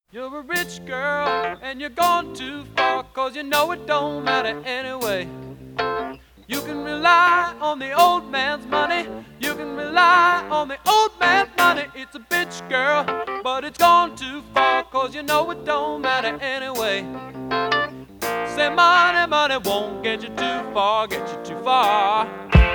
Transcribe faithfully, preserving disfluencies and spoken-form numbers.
You're a rich girl and you're gone too far, 'cause you know it don't matter anyway. You can rely on the old man's money, you can rely on the old man's money. It's a bitch, girl, but it's gone too far, 'cause you know it don't matter anyway. Say money, money won't get you too far, get you too far.